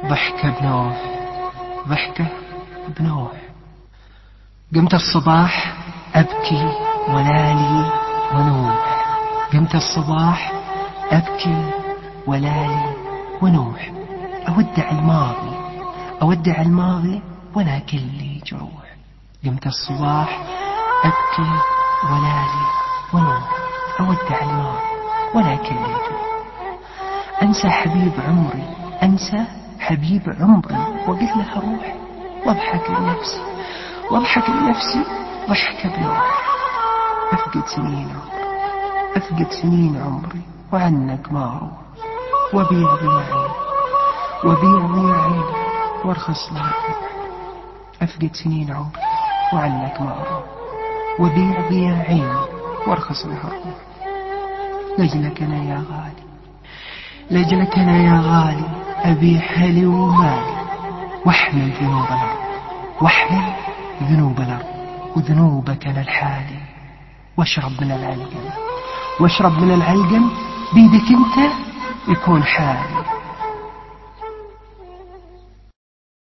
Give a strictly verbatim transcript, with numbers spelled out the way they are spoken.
ضحكة بنوح، ضحكة بنوح. قمت الصباح أبكي ولالي ونوح، قمت الصباح أبكي ولالي ونوح. أودع الماضي، أودع الماضي ولا كلي جروح. قمت الصباح أبكي ولالي ونوح، أودع الماضي ولا كلي جروح. أنسى حبيب عمري، أنسى حبيب عمري وقل له روح، واضحك لنفسي، واضحك لنفسي ضحكة بنوح. أفقد سنين عمري، أفقد سنين عمري وعنك ما أروح، وبيع ضياعي، وبيع ضياعي وارخص لها الروح. أفقد سنين عمري وعنك ما أروح، وبيع ضياعي وارخص لها الروح. لجلك أنا يا غالي، لجلك أنا يا غالي أبيع حالي ومالي، واحمل ذنوب الأرض، واحمل ذنوب الأرض وذنوبك للحالي. واشرب من العلقم، واشرب من العلقم بيدك انت يكون حالي.